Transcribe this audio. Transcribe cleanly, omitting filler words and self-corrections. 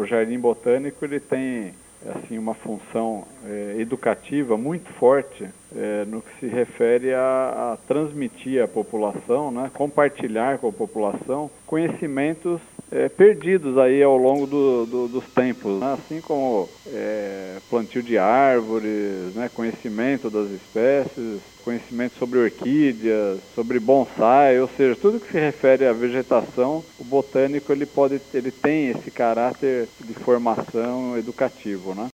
o Jardim Botânico ele tem assim, uma função educativa muito forte no que se refere a transmitir à população, né, compartilhar com a população conhecimentos perdidos aí ao longo dos tempos, né, assim como plantio de árvores, né, conhecimento das espécies, conhecimento sobre orquídeas, sobre bonsai, ou seja, tudo que se refere à vegetação, o botânico ele tem esse caráter de formação educativo, né?